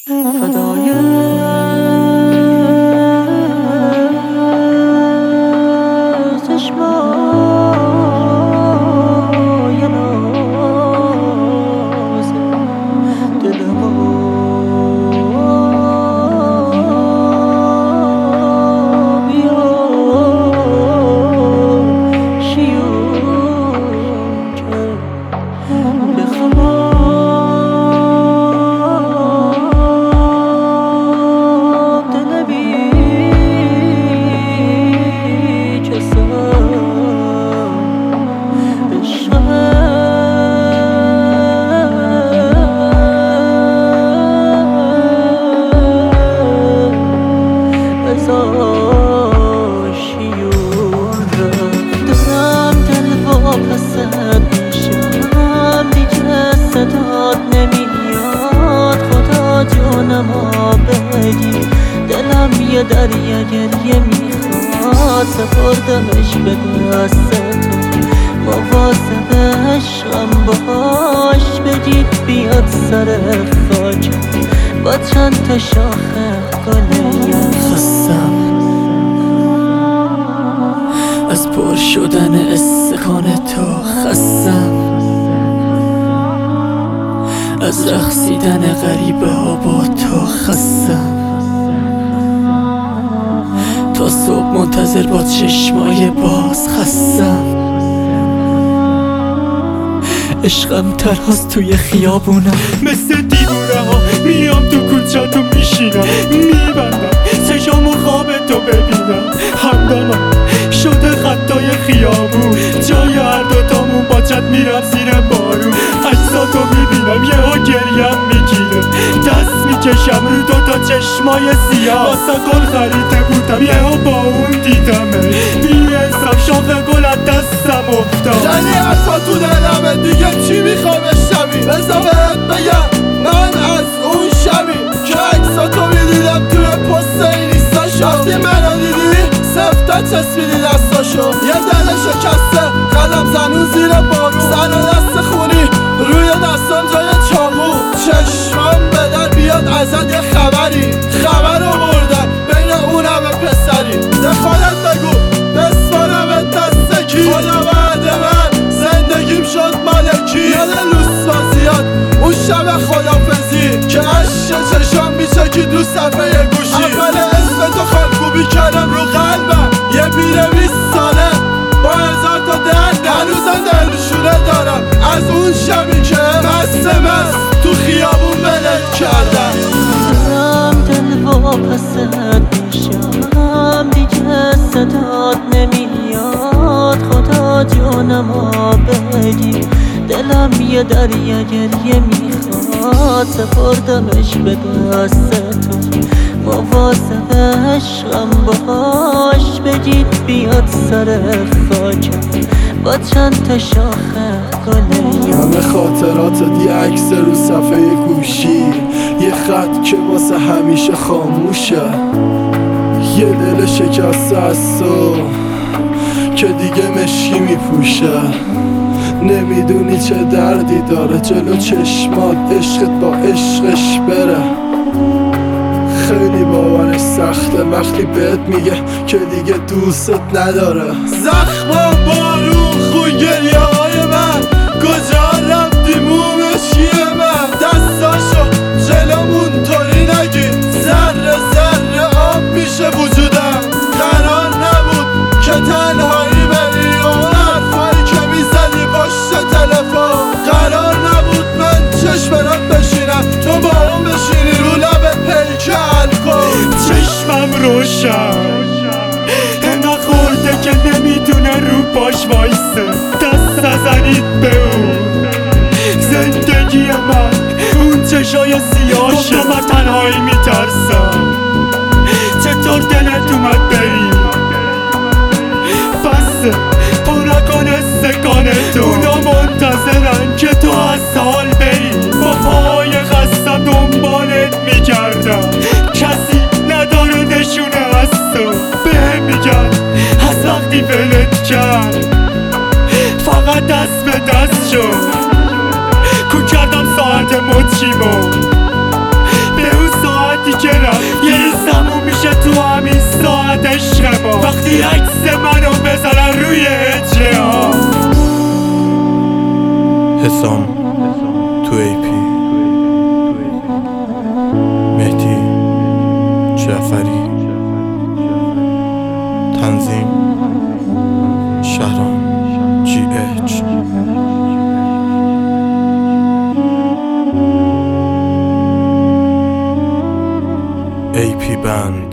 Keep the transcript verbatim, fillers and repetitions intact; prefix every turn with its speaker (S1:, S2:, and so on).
S1: فدای چشمای ناز دلم بیا شیون که بخواب دلم یه دریا گریه میخواد سپردمش به دست تو مواظب عشقم باش بگید بیاد سر خاک با چند تا شاخه گل
S2: خستم از پر شدن استکان تو، خستم از رقصیدن غریبه ها با تو، خستم تا صبح منتظر با چشمای باز، خستم عشقم تنهاست توی خیابونم مثل دیوونه ها میام تو کوچه تو میشینم میبندم چشامو خواب تو ببینم همدمم شده خطای خیابون جای هر دوتامون با چت میرم زیر بارون عکساتو میبینم یه ها گریم میگیره دست میکشم رو دوتا چشمای سیاه واسه گل خریده بودم یه ها با اون دیدمه بی حساب شاخه گل از دستم افتاد
S3: یعنی حرفا تو دلمه دیگه چی میخوام بشنوی بذار بهت بگم من از اون شبی که عکساتو میدیدم توی پست اینستا وقتی منو دیدی سفته چسبیدی دستاشو یه دل شکسته قدم زنون زیر بارون سر و دست خونی روی دستم جای چاقو چشمام به در بیاد ازت یه خبری خبر آوردن بین اون همه پسری ده خودت بگو بسپارم دست کی خدا بعد من زندگیم شد مالکی یاد لوسوازیات اون شب خدافزی که عشق چشام میچکید رو صفحه گوشی اول اسم تو خالکوبی کردم رو قلبم یه بیره بیست ساله با هزار تا درد هنوزم دلشونه دارم از اون شبی که مست مست تو خیابون ولت کردم
S1: دلم دل واپست میشم دیگه صدات نمیاد خدا جونمو بگی دلم یه دریا گریه میخواد سپردمش به دست تو مواظب عشقم باش بگید بیاد سر خاک با چند تا شاخه گل
S3: همه خاطراتت یه عکس رو صفحه گوشی یه خط که واسه همیشه خاموشه یه دل شکسته از تو که دیگه مشکی میپوشه نمیدونی چه دردی داره جلو چشمات عشقت با عشقش بره خیلی باورش سخته وقتی بهت میگه که دیگه دوستت نداره زخمم بارون خوی گریه های من کجا رفتی مومشی من دستاشو جلومون طوری نگی ذره ذره آب میشه وجودم قرار نبود که تنهایی بری اون حرفایی که میزنی پشت تلفن قرار نبود من چشمرات بشینم تو با اون بشینی رو لب پیکر کن
S2: چشمم روشن انقدر خورده که نمیتونه رو پاش وایسته دست نزنید به اون زندگی من اون چشای سیاشه گفتم از تنهایی میترسم چطور دلت اومد بری بسه پر نکن استکانتو اونا منتظرن که تو از حال بری با پاهای خستم دنبالت میگردم کسی نداره نشونه از تو به میگن از وقتی ولت کرد فقط دست به دست شد کو کردم ساعت مچیمو
S3: حسام تو ای پی مهدی جعفری تنظیم شهرام جی اچ ای پی بند